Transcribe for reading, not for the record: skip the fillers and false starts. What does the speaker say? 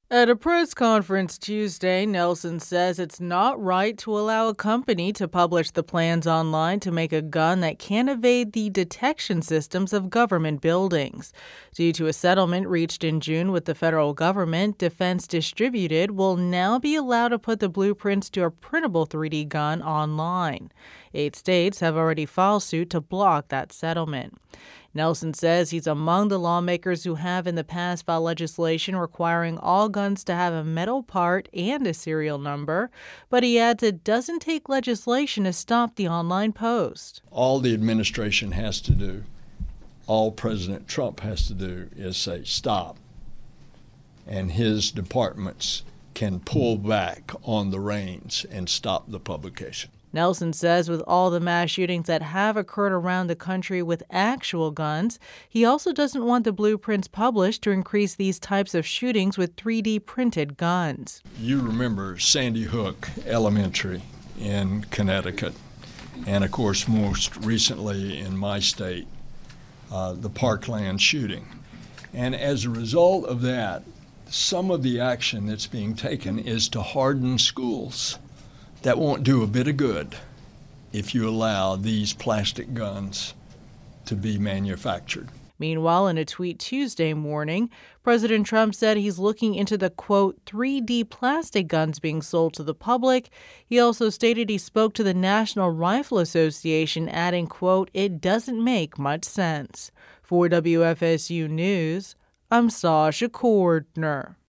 At a press conference Tuesday, Nelson says it's not right to allow a company to publish the plans online to make a gun that can evade the detection systems of government buildings. Due to a settlement reached in June with the federal government, Defense Distributed will now be allowed to put the blueprints to a printable 3D gun online. 8 states have already filed suit to block that settlement. Nelson says he's among the lawmakers who have in the past filed legislation requiring all guns to have a metal part and a serial number, but he adds it doesn't take legislation to stop the online post. All the administration has to do, all President Trump has to do is say stop, and his departments can pull back on the reins and stop the publication. Nelson says with all the mass shootings that have occurred around the country with actual guns, he also doesn't want the blueprints published to increase these types of shootings with 3D printed guns. You remember Sandy Hook Elementary in Connecticut, and of course most recently in my state, the Parkland shooting. And as a result of that, some of the action that's being taken is to harden schools. That won't do a bit of good if you allow these plastic guns to be manufactured. Meanwhile, in a tweet Tuesday morning, President Trump said he's looking into the, quote, 3D plastic guns being sold to the public. He also stated he spoke to the National Rifle Association, adding, quote, it doesn't make much sense. For WFSU News, I'm Sasha Cordner.